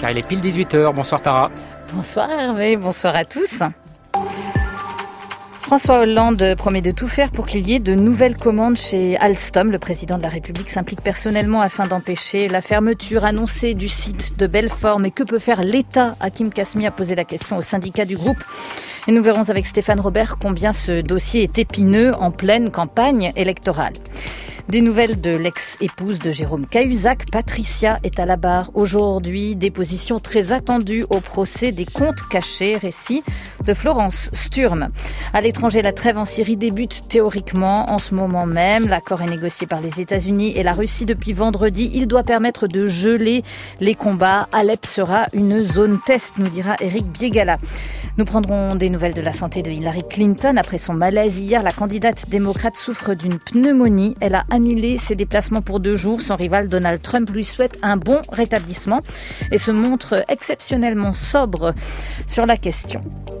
car il est pile 18h. Bonsoir Tara. Bonsoir Hervé, bonsoir à tous. François Hollande promet de tout faire pour qu'il y ait de nouvelles commandes chez Alstom. Le président de la République s'implique personnellement afin d'empêcher la fermeture annoncée du site de Belfort. Mais que peut faire l'État? Hakim Kasmi a posé la question au syndicat du groupe. Et nous verrons avec Stéphane Robert combien ce dossier est épineux en pleine campagne électorale. Des nouvelles de l'ex-épouse de Jérôme Cahuzac, Patricia est à la barre aujourd'hui. Déposition très attendue au procès des comptes cachés, récit de Florence Sturm. À l'étranger, la trêve en Syrie débute théoriquement en ce moment même. L'accord est négocié par les États-Unis et la Russie depuis vendredi. Il doit permettre de geler les combats. Alep sera une zone test, nous dira Éric Biégala. Nous prendrons des nouvelles de la santé de Hillary Clinton. Après son malaise hier, la candidate démocrate souffre d'une pneumonie. Elle a annulé ses déplacements pour 2 jours. Son rival Donald Trump lui souhaite un bon rétablissement et se montre exceptionnellement sobre sur la question.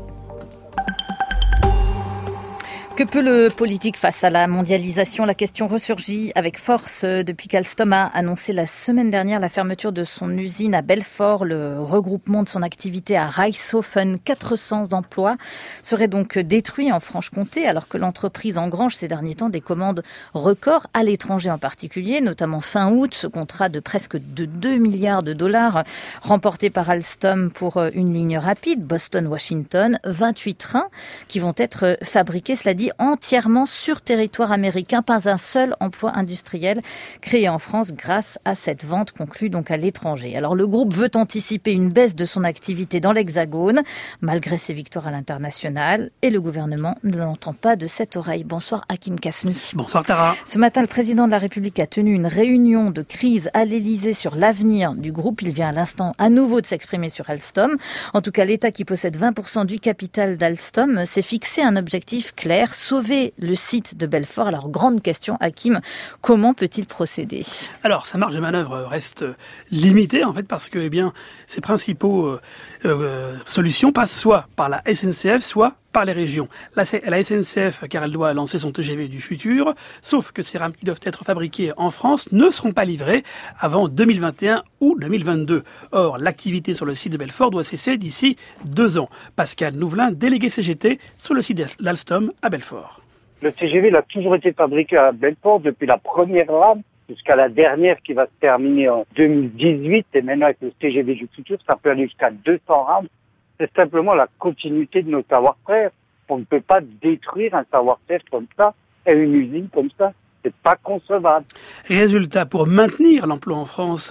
Que peut le politique face à la mondialisation? La question ressurgit avec force depuis qu'Alstom a annoncé la semaine dernière la fermeture de son usine à Belfort. Le regroupement de son activité à Reichshofen, 400 emplois, seraient donc détruits en Franche-Comté, alors que l'entreprise engrange ces derniers temps des commandes records à l'étranger en particulier, notamment fin août, ce contrat de presque 2 milliards de dollars remporté par Alstom pour une ligne rapide, Boston-Washington, 28 trains qui vont être fabriqués, cela dit, entièrement sur territoire américain, pas un seul emploi industriel créé en France grâce à cette vente conclue donc à l'étranger. Alors le groupe veut anticiper une baisse de son activité dans l'Hexagone, malgré ses victoires à l'international, et le gouvernement ne l'entend pas de cette oreille. Bonsoir Hakim Kasmi. Bonsoir Tara. Ce matin, le président de la République a tenu une réunion de crise à l'Élysée sur l'avenir du groupe. Il vient à l'instant à nouveau de s'exprimer sur Alstom. En tout cas, l'État qui possède 20% du capital d'Alstom s'est fixé un objectif clair: sauver le site de Belfort. Alors, grande question, Hakim, comment peut-il procéder? Alors, sa marge de manœuvre reste limitée, en fait, parce que, ses principaux solutions passent soit par la SNCF, soit par les régions. La SNCF, car elle doit lancer son TGV du futur, sauf que ces rames qui doivent être fabriquées en France ne seront pas livrées avant 2021 ou 2022. Or, l'activité sur le site de Belfort doit cesser d'ici 2 ans. Pascal Nouvelin, délégué CGT sur le site d'Alstom à Belfort. Le TGV il a toujours été fabriqué à Belfort depuis la première rame jusqu'à la dernière qui va se terminer en 2018. Et maintenant, avec le TGV du futur, ça peut aller jusqu'à 200 rames. C'est simplement la continuité de nos savoir-faire. On ne peut pas détruire un savoir-faire comme ça et une usine comme ça. C'est pas concevable. Résultat, pour maintenir l'emploi en France,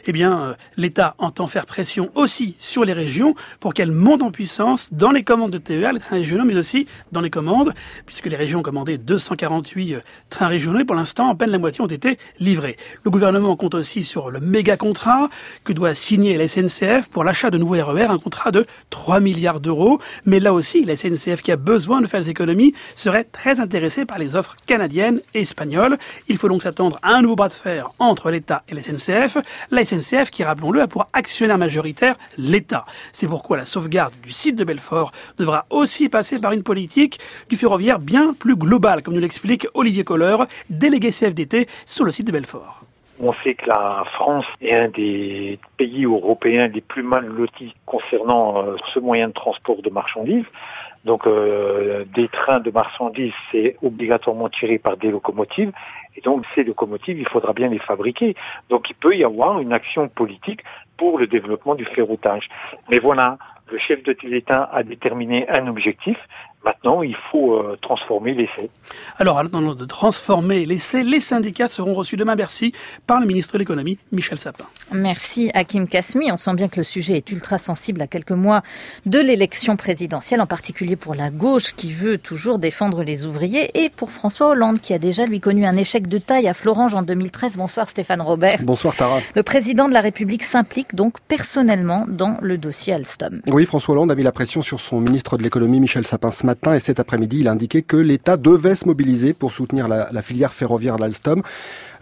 l'État entend faire pression aussi sur les régions pour qu'elles montent en puissance dans les commandes de TER, les trains régionaux, mais aussi dans les commandes, puisque les régions ont commandé 248 trains régionaux et pour l'instant, à peine la moitié ont été livrés. Le gouvernement compte aussi sur le méga contrat que doit signer la SNCF pour l'achat de nouveaux RER, un contrat de 3 milliards d'euros. Mais là aussi, la SNCF qui a besoin de faire des économies serait très intéressée par les offres canadiennes et espagnoles. Il faut donc s'attendre à un nouveau bras de fer entre l'État et la SNCF. La SNCF qui, rappelons-le, a pour actionnaire majoritaire l'État. C'est pourquoi la sauvegarde du site de Belfort devra aussi passer par une politique du ferroviaire bien plus globale, comme nous l'explique Olivier Kohler, délégué CFDT sur le site de Belfort. On sait que la France est un des pays européens les plus mal lotis concernant ce moyen de transport de marchandises. Donc des trains de marchandises, c'est obligatoirement tiré par des locomotives. Et donc ces locomotives, il faudra bien les fabriquer. Donc il peut y avoir une action politique pour le développement du ferroutage. Mais voilà, le chef de l'État a déterminé un objectif. Maintenant, il faut transformer l'essai. Alors, en attendant de transformer l'essai, les syndicats seront reçus demain à Bercy par le ministre de l'économie, Michel Sapin. Merci Hakim Kasmi. On sent bien que le sujet est ultra sensible à quelques mois de l'élection présidentielle, en particulier pour la gauche qui veut toujours défendre les ouvriers et pour François Hollande qui a déjà lui connu un échec de taille à Florange en 2013. Bonsoir Stéphane Robert. Bonsoir Tara. Le président de la République s'implique donc personnellement dans le dossier Alstom. Oui, François Hollande a mis la pression sur son ministre de l'économie Michel Sapin ce matin et cet après-midi, il a indiqué que l'État devait se mobiliser pour soutenir la filière ferroviaire d'Alstom.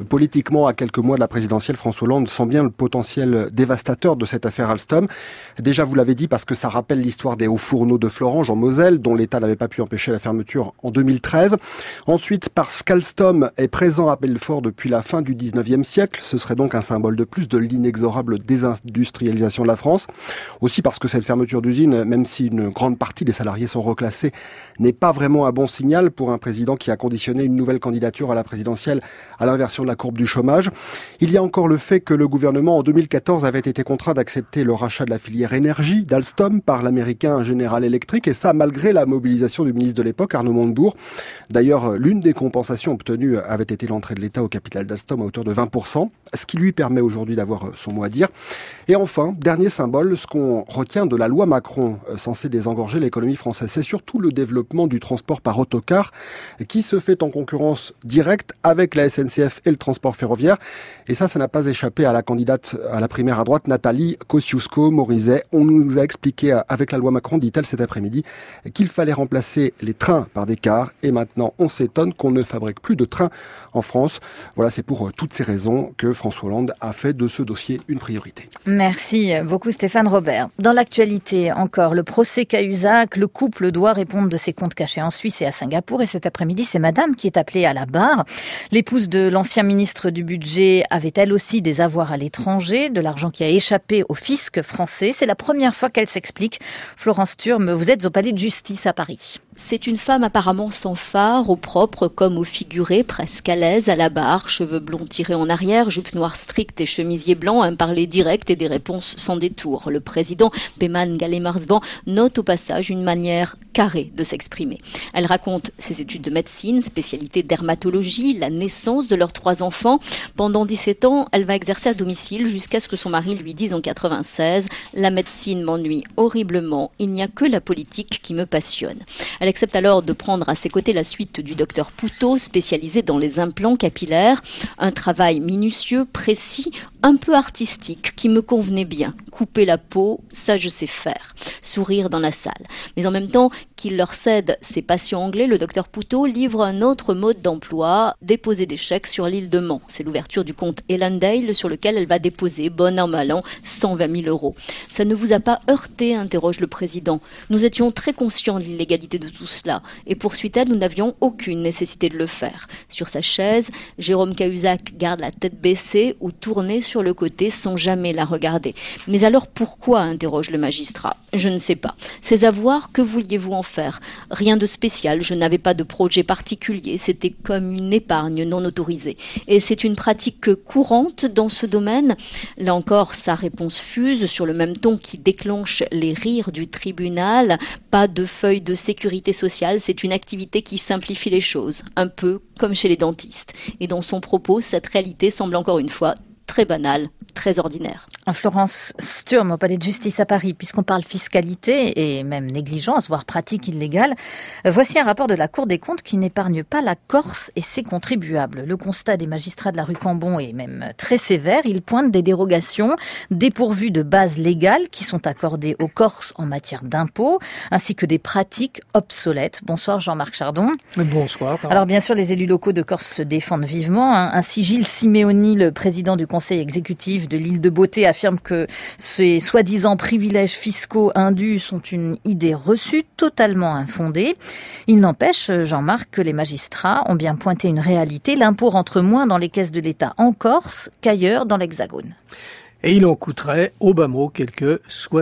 Politiquement, à quelques mois de la présidentielle, François Hollande sent bien le potentiel dévastateur de cette affaire Alstom. Déjà, vous l'avez dit, parce que ça rappelle l'histoire des hauts fourneaux de Florange en Moselle, dont l'État n'avait pas pu empêcher la fermeture en 2013. Ensuite, parce qu'Alstom est présent à Belfort depuis la fin du 19e siècle. Ce serait donc un symbole de plus de l'inexorable désindustrialisation de la France. Aussi parce que cette fermeture d'usine, même si une grande partie des salariés sont reclassés, n'est pas vraiment un bon signal pour un président qui a conditionné une nouvelle candidature à la présidentielle à l'inversion de la courbe du chômage. Il y a encore le fait que le gouvernement, en 2014, avait été contraint d'accepter le rachat de la filière énergie d'Alstom par l'américain General Electric, et ça malgré la mobilisation du ministre de l'époque, Arnaud Montebourg. D'ailleurs, l'une des compensations obtenues avait été l'entrée de l'État au capital d'Alstom à hauteur de 20%, ce qui lui permet aujourd'hui d'avoir son mot à dire. Et enfin, dernier symbole, ce qu'on retient de la loi Macron, censée désengorger l'économie française, c'est surtout le développement du transport par autocar, qui se fait en concurrence directe avec la SNCF et le transport ferroviaire. Et ça n'a pas échappé à la candidate à la primaire à droite, Nathalie Kosciusko-Morizet. On nous a expliqué avec la loi Macron, dit-elle cet après-midi, qu'il fallait remplacer les trains par des cars. Et maintenant, on s'étonne qu'on ne fabrique plus de trains en France. Voilà, c'est pour toutes ces raisons que François Hollande a fait de ce dossier une priorité. Merci beaucoup Stéphane Robert. Dans l'actualité encore, le procès Cahuzac, le couple doit répondre de ses comptes cachés en Suisse et à Singapour. Et cet après-midi, c'est madame qui est appelée à la barre. L'épouse de l'ancien ministre du Budget avait elle aussi des avoirs à l'étranger, de l'argent qui a échappé au fisc français. C'est la première fois qu'elle s'explique. Florence Thurme, vous êtes au palais de justice à Paris. C'est une femme apparemment sans phare, au propre comme au figuré, presque à l'aise, à la barre, cheveux blonds tirés en arrière, jupe noire stricte et chemisier blanc, un parler direct et des réponses sans détour. Le président, Peyman Galé-Marzban, note au passage une manière carrée de s'exprimer. Elle raconte ses études de médecine, spécialité dermatologie, la naissance de leurs 3 enfants. Pendant 17 ans, elle va exercer à domicile jusqu'à ce que son mari lui dise en 96 « La médecine m'ennuie horriblement, il n'y a que la politique qui me passionne ». Elle accepte alors de prendre à ses côtés la suite du docteur Poutot, spécialisé dans les implants capillaires. Un travail minutieux, précis, un peu artistique, qui me convenait bien. Couper la peau, ça je sais faire. Sourire dans la salle. Mais en même temps qu'il leur cède ses patients anglais, le docteur Poutot livre un autre mode d'emploi, déposer des chèques sur l'île de Man. C'est l'ouverture du compte Ellendale sur lequel elle va déposer, bon an mal an, 120 000 €. Ça ne vous a pas heurté, interroge le président. Nous étions très conscients de l'illégalité de tout cela. Et poursuit-elle, nous n'avions aucune nécessité de le faire. Sur sa chaise, Jérôme Cahuzac garde la tête baissée ou tournée sur le côté sans jamais la regarder. Mais alors pourquoi, interroge le magistrat. Je ne sais pas. Ces avoirs, que vouliez-vous en faire? Rien de spécial, je n'avais pas de projet particulier, c'était comme une épargne non autorisée. Et c'est une pratique courante dans ce domaine? Là encore, sa réponse fuse sur le même ton qui déclenche les rires du tribunal. Pas de feuille de sécurité sociale, c'est une activité qui simplifie les choses, un peu comme chez les dentistes. Et dans son propos, cette réalité semble encore une fois très banale, très ordinaire. Florence Thurme au palais de justice à Paris, puisqu'on parle fiscalité et même négligence, voire pratique illégale. Voici un rapport de la Cour des comptes qui n'épargne pas la Corse et ses contribuables. Le constat des magistrats de la rue Cambon est même très sévère. Ils pointent des dérogations dépourvues de bases légales qui sont accordées aux Corses en matière d'impôts, ainsi que des pratiques obsolètes. Bonsoir Jean-Marc Chardon. Bonsoir. Alors bien sûr, les élus locaux de Corse se défendent vivement. Ainsi, Gilles Simeoni, le président du conseil exécutif de l'île de Beauté, affirme que ces soi-disant privilèges fiscaux indus sont une idée reçue totalement infondée. Il n'empêche, Jean-Marc, que les magistrats ont bien pointé une réalité. L'impôt rentre moins dans les caisses de l'État en Corse qu'ailleurs dans l'Hexagone. Et il en coûterait au bas mot quelques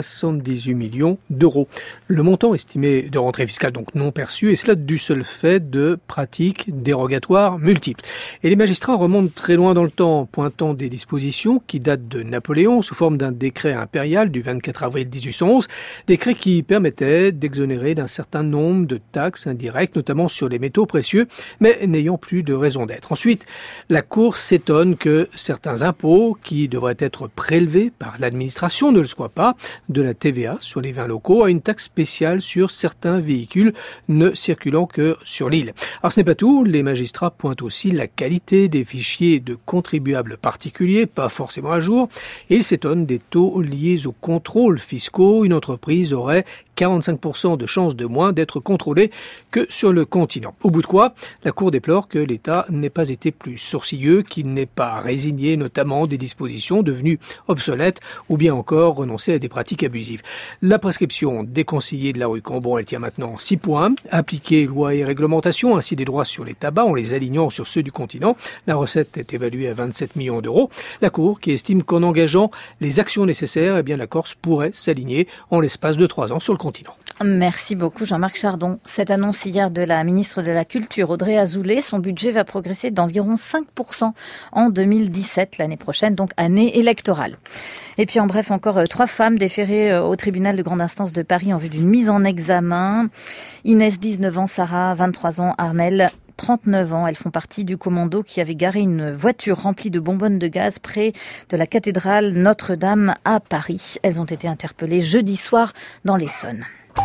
78 millions d'euros. Le montant estimé de rentrée fiscale donc non perçue, et cela du seul fait de pratiques dérogatoires multiples. Et les magistrats remontent très loin dans le temps, pointant des dispositions qui datent de Napoléon sous forme d'un décret impérial du 24 avril 1811, décret qui permettait d'exonérer d'un certain nombre de taxes indirectes, notamment sur les métaux précieux, mais n'ayant plus de raison d'être. Ensuite, la Cour s'étonne que certains impôts qui devraient être prélevés par l'administration ne le soient pas, de la TVA sur les vins locaux à une taxe spéciale sur certains véhicules ne circulant que sur l'île. Alors ce n'est pas tout, les magistrats pointent aussi la qualité des fichiers de contribuables particuliers, pas forcément à jour, et ils s'étonnent des taux liés aux contrôles fiscaux. Une entreprise aurait 45% de chances de moins d'être contrôlés que sur le continent. Au bout de quoi, la Cour déplore que l'État n'ait pas été plus sourcilleux, qu'il n'ait pas résigné notamment des dispositions devenues obsolètes ou bien encore renoncé à des pratiques abusives. La prescription des conseillers de la rue Cambon, elle tient maintenant 6 points. Appliquer lois et réglementations, ainsi des droits sur les tabacs en les alignant sur ceux du continent. La recette est évaluée à 27 millions d'euros. La Cour qui estime qu'en engageant les actions nécessaires, eh bien la Corse pourrait s'aligner en l'espace de 3 ans sur le continent. Merci beaucoup Jean-Marc Chardon. Cette annonce hier de la ministre de la Culture, Audrey Azoulay, son budget va progresser d'environ 5% en 2017, l'année prochaine, donc année électorale. Et puis en bref, encore 3 femmes déférées au tribunal de grande instance de Paris en vue d'une mise en examen. Inès, 19 ans, Sarah, 23 ans, Armel, 39 ans. Elles font partie du commando qui avait garé une voiture remplie de bonbonnes de gaz près de la cathédrale Notre-Dame à Paris. Elles ont été interpellées jeudi soir dans l'Essonne.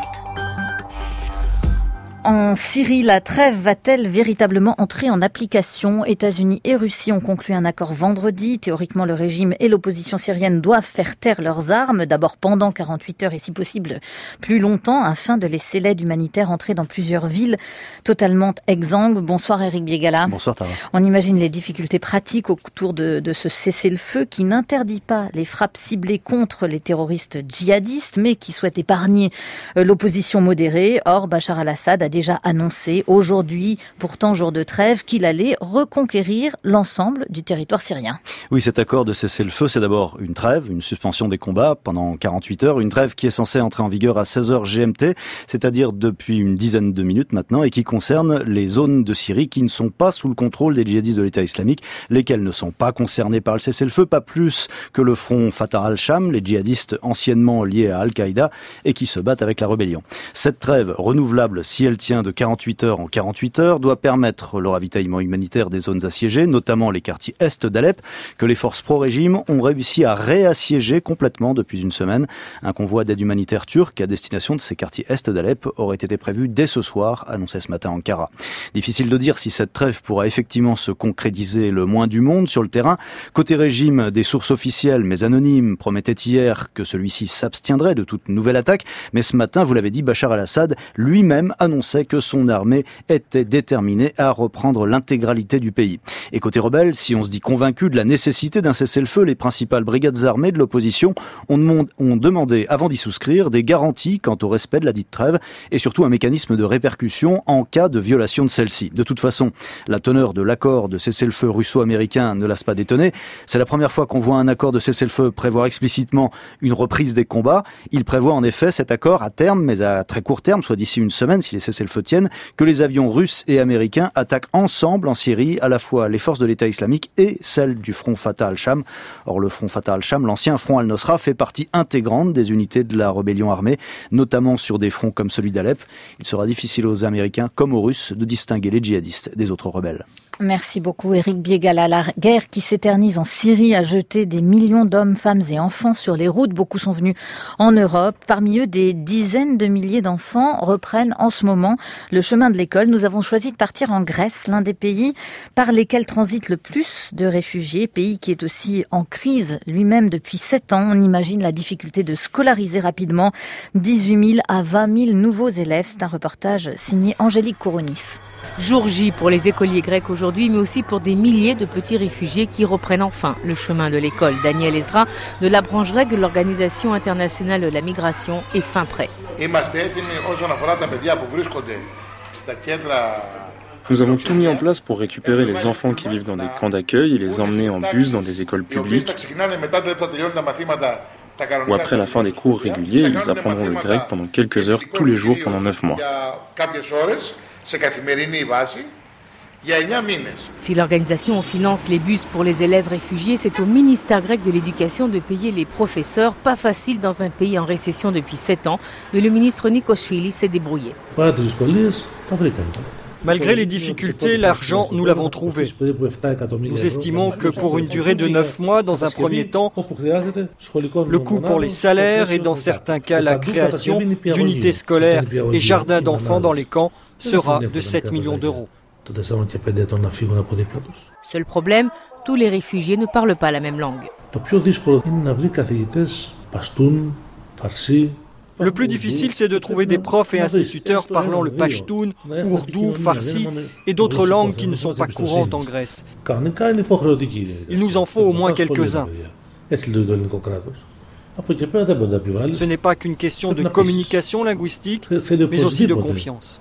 En Syrie, la trêve va-t-elle véritablement entrer en application ? États-Unis et Russie ont conclu un accord vendredi. Théoriquement, le régime et l'opposition syrienne doivent faire taire leurs armes, d'abord pendant 48 heures et si possible plus longtemps, afin de laisser l'aide humanitaire entrer dans plusieurs villes totalement exsangues. Bonsoir Éric Biégala. Bonsoir Tara. On imagine les difficultés pratiques autour de ce cessez-le-feu qui n'interdit pas les frappes ciblées contre les terroristes djihadistes, mais qui souhaite épargner l'opposition modérée. Or, Bachar al-Assad a déjà annoncé aujourd'hui, pourtant jour de trêve, qu'il allait reconquérir l'ensemble du territoire syrien. Oui, cet accord de cessez-le-feu, c'est d'abord une trêve, une suspension des combats pendant 48 heures, une trêve qui est censée entrer en vigueur à 16h GMT, c'est-à-dire depuis une dizaine de minutes maintenant, et qui concerne les zones de Syrie qui ne sont pas sous le contrôle des djihadistes de l'État islamique, lesquels ne sont pas concernés par le cessez-le-feu, pas plus que le front Fatah al-Sham, les djihadistes anciennement liés à Al-Qaïda et qui se battent avec la rébellion. Cette trêve renouvelable, si elle tient de 48 heures en 48 heures, doit permettre le ravitaillement humanitaire des zones assiégées, notamment les quartiers est d'Alep, que les forces pro-régime ont réussi à réassiéger complètement depuis une semaine. Un convoi d'aide humanitaire turque à destination de ces quartiers est d'Alep aurait été prévu dès ce soir, annoncé ce matin Ankara. Difficile de dire si cette trêve pourra effectivement se concrétiser le moins du monde sur le terrain. Côté régime, des sources officielles mais anonymes promettaient hier que celui-ci s'abstiendrait de toute nouvelle attaque, mais ce matin, vous l'avez dit, Bachar al-Assad lui-même annonçait que son armée était déterminée à reprendre l'intégralité du pays. Et côté rebelle, si on se dit convaincu de la nécessité d'un cessez-le-feu, les principales brigades armées de l'opposition ont demandé, avant d'y souscrire, des garanties quant au respect de la dite trêve et surtout un mécanisme de répercussion en cas de violation de celle-ci. De toute façon, la teneur de l'accord de cessez-le-feu russo-américain ne laisse pas d'étonner. C'est la première fois qu'on voit un accord de cessez-le-feu prévoir explicitement une reprise des combats. Il prévoit en effet cet accord à terme, mais à très court terme, soit d'ici une semaine si les cessez-le-feu tiennent, que les avions russes et américains attaquent ensemble en Syrie à la fois les forces de l'État islamique et celles du front Fatah al-Sham. Or, le front Fatah al-Sham, l'ancien front al-Nosra, fait partie intégrante des unités de la rébellion armée, notamment sur des fronts comme celui d'Alep. Il sera difficile aux Américains comme aux Russes de distinguer les djihadistes des autres rebelles. Merci beaucoup Éric Biégala. La guerre qui s'éternise en Syrie a jeté des millions d'hommes, femmes et enfants sur les routes. Beaucoup sont venus en Europe. Parmi eux, des dizaines de milliers d'enfants reprennent en ce moment le chemin de l'école. Nous avons choisi de partir en Grèce, l'un des pays par lesquels transitent le plus de réfugiés, pays qui est aussi en crise lui-même depuis 7 ans. On imagine la difficulté de scolariser rapidement 18 000 à 20 000 nouveaux élèves. C'est un reportage signé Angélique Kourounis. Jour J pour les écoliers grecs aujourd'hui, mais aussi pour des milliers de petits réfugiés qui reprennent enfin le chemin de l'école. Daniel Esdra de la branche grecque de l'Organisation internationale de la migration est fin prêt. Nous avons tout mis en place pour récupérer les enfants qui vivent dans des camps d'accueil et les emmener en bus dans des écoles publiques. Ou après la fin des cours réguliers, ils apprendront le grec pendant quelques heures tous les jours pendant 9 mois. Si l'organisation finance les bus pour les élèves réfugiés, c'est au ministère grec de l'Éducation de payer les professeurs. Pas facile dans un pays en récession depuis 7 ans, mais le ministre Nikoshvili s'est débrouillé. Malgré les difficultés, l'argent, nous l'avons trouvé. Nous estimons que pour une durée de 9 mois, dans un premier temps, le coût pour les salaires et dans certains cas la création d'unités scolaires et jardins d'enfants dans les camps sera de 7 millions d'euros. Seul problème, tous les réfugiés ne parlent pas la même langue. Le plus difficile, c'est de trouver des profs et instituteurs parlant le pachtoun, ourdou, farsi et d'autres langues qui ne sont pas courantes en Grèce. Il nous en faut au moins quelques-uns. Ce n'est pas qu'une question de communication linguistique, mais aussi de confiance.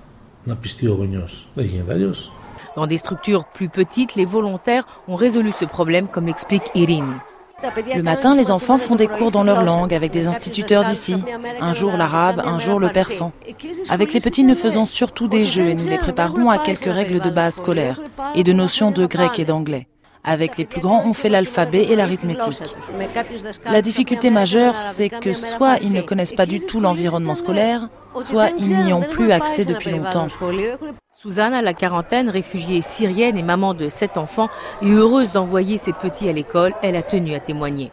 Dans des structures plus petites, les volontaires ont résolu ce problème, comme l'explique Irine. Le matin, les enfants font des cours dans leur langue avec des instituteurs d'ici. Un jour l'arabe, un jour le persan. Avec les petits, nous faisons surtout des jeux et nous les préparons à quelques règles de base scolaire et de notions de grec et d'anglais. Avec les plus grands, on fait l'alphabet et l'arithmétique. La difficulté majeure, c'est que soit ils ne connaissent pas du tout l'environnement scolaire, soit ils n'y ont plus accès depuis longtemps. Suzanne, à la quarantaine, réfugiée syrienne et maman de 7 enfants, et heureuse d'envoyer ses petits à l'école, elle a tenu à témoigner.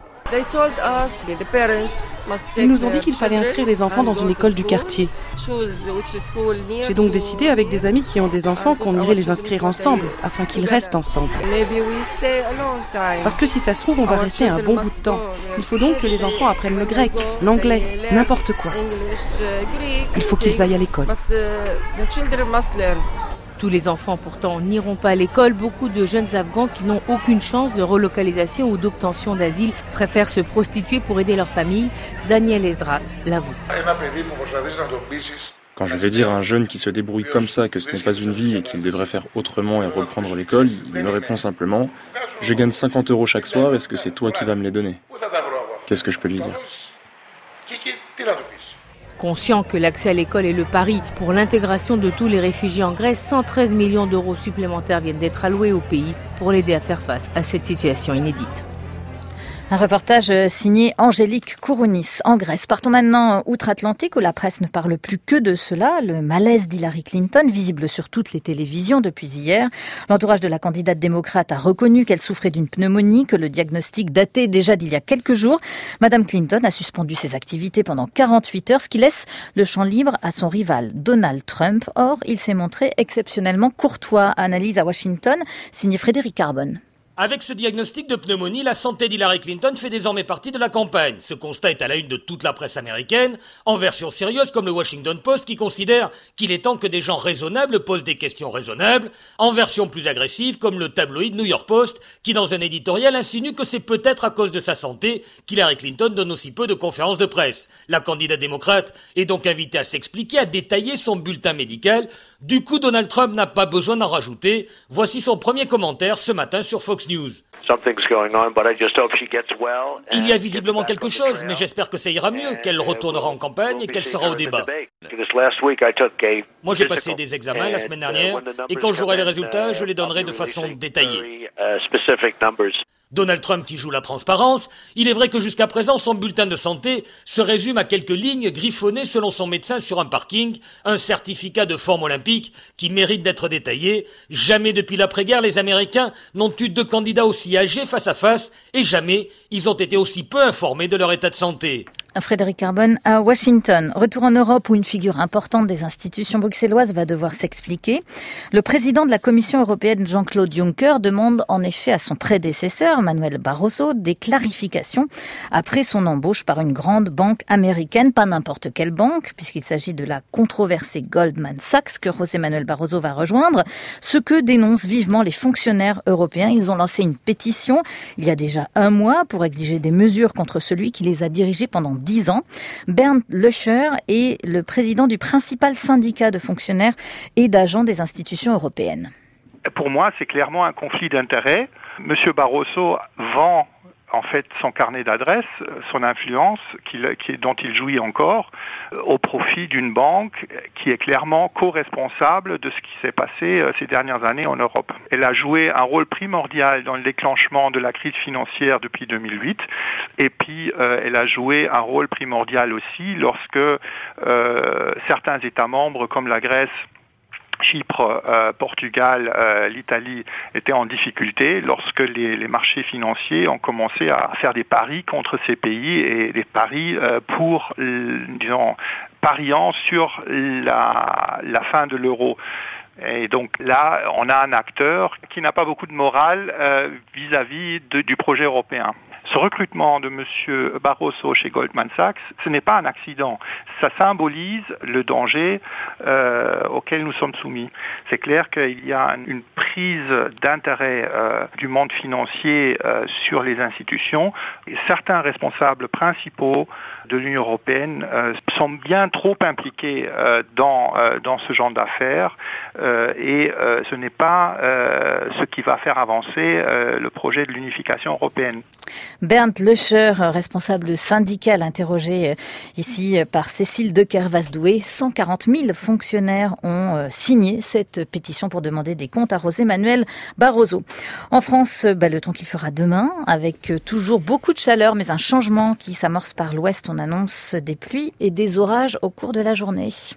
Ils nous ont dit qu'il fallait inscrire les enfants dans une école du quartier. J'ai donc décidé avec des amis qui ont des enfants qu'on irait les inscrire ensemble, afin qu'ils restent ensemble. Parce que si ça se trouve, on va rester un bon bout de temps. Il faut donc que les enfants apprennent le grec, l'anglais, n'importe quoi. Il faut qu'ils aillent à l'école. Tous les enfants pourtant n'iront pas à l'école. Beaucoup de jeunes Afghans qui n'ont aucune chance de relocalisation ou d'obtention d'asile préfèrent se prostituer pour aider leur famille. Daniel Esdra l'avoue. Quand je vais dire à un jeune qui se débrouille comme ça que ce n'est pas une vie et qu'il devrait faire autrement et reprendre l'école, il me répond simplement « Je gagne 50 € chaque soir, est-ce que c'est toi qui vas me les donner ?» Qu'est-ce que je peux lui dire ? Conscient que l'accès à l'école est le pari pour l'intégration de tous les réfugiés en Grèce, 113 millions d'euros supplémentaires viennent d'être alloués au pays pour l'aider à faire face à cette situation inédite. Un reportage signé Angélique Kourounis en Grèce. Partons maintenant outre-Atlantique où la presse ne parle plus que de cela. Le malaise d'Hillary Clinton, visible sur toutes les télévisions depuis hier. L'entourage de la candidate démocrate a reconnu qu'elle souffrait d'une pneumonie, que le diagnostic datait déjà d'il y a quelques jours. Madame Clinton a suspendu ses activités pendant 48 heures, ce qui laisse le champ libre à son rival Donald Trump. Or, il s'est montré exceptionnellement courtois. Analyse à Washington, signé Frédéric Carbone. Avec ce diagnostic de pneumonie, la santé d'Hillary Clinton fait désormais partie de la campagne. Ce constat est à la une de toute la presse américaine, en version sérieuse comme le Washington Post qui considère qu'il est temps que des gens raisonnables posent des questions raisonnables, en version plus agressive comme le tabloïd New York Post qui dans un éditorial insinue que c'est peut-être à cause de sa santé qu'Hillary Clinton donne aussi peu de conférences de presse. La candidate démocrate est donc invitée à s'expliquer, à détailler son bulletin médical. Du coup, Donald Trump n'a pas besoin d'en rajouter. Voici son premier commentaire ce matin sur Fox News. Il y a visiblement quelque chose, mais j'espère que ça ira mieux, qu'elle retournera en campagne et qu'elle sera au débat. Moi, j'ai passé des examens la semaine dernière, et quand j'aurai les résultats, je les donnerai de façon détaillée. Donald Trump qui joue la transparence, il est vrai que jusqu'à présent, son bulletin de santé se résume à quelques lignes griffonnées selon son médecin sur un parking, un certificat de forme olympique qui mérite d'être détaillé. Jamais depuis l'après-guerre, les Américains n'ont eu deux candidats aussi âgés face à face, et jamais ils ont été aussi peu informés de leur état de santé. Frédéric Carbone à Washington. Retour en Europe où une figure importante des institutions bruxelloises va devoir s'expliquer. Le président de la Commission européenne, Jean-Claude Juncker, demande en effet à son prédécesseur, Manuel Barroso, des clarifications après son embauche par une grande banque américaine, pas n'importe quelle banque, puisqu'il s'agit de la controversée Goldman Sachs que José Manuel Barroso va rejoindre. Ce que dénoncent vivement les fonctionnaires européens. Ils ont lancé une pétition il y a déjà un mois pour exiger des mesures contre celui qui les a dirigés pendant 10 ans. Bernd Löcher est le président du principal syndicat de fonctionnaires et d'agents des institutions européennes. Pour moi, c'est clairement un conflit d'intérêts. Monsieur Barroso vend en fait son carnet d'adresses, son influence dont il jouit encore, au profit d'une banque qui est clairement co-responsable de ce qui s'est passé ces dernières années en Europe. Elle a joué un rôle primordial dans le déclenchement de la crise financière depuis 2008, et puis elle a joué un rôle primordial aussi lorsque certains États membres comme la Grèce, Chypre, Portugal, l'Italie étaient en difficulté lorsque les marchés financiers ont commencé à faire des paris contre ces pays et des paris pour, pariant sur la fin de l'euro. Et donc là, on a un acteur qui n'a pas beaucoup de morale vis-à-vis du projet européen. Ce recrutement de M. Barroso chez Goldman Sachs, ce n'est pas un accident. Ça symbolise le danger auquel nous sommes soumis. C'est clair qu'il y a une prise d'intérêt du monde financier sur les institutions. Et certains responsables principaux de l'Union européenne sont bien trop impliqués dans ce genre d'affaires et ce n'est pas ce qui va faire avancer le projet de l'unification européenne. Bernd Löscher, responsable syndical interrogé ici par Cécile de Kervas-Doué. 140 000 fonctionnaires ont signé cette pétition pour demander des comptes à José Manuel Barroso. En France, le temps qu'il fera demain, avec toujours beaucoup de chaleur, mais un changement qui s'amorce par l'ouest. On annonce des pluies et des orages au cours de la journée.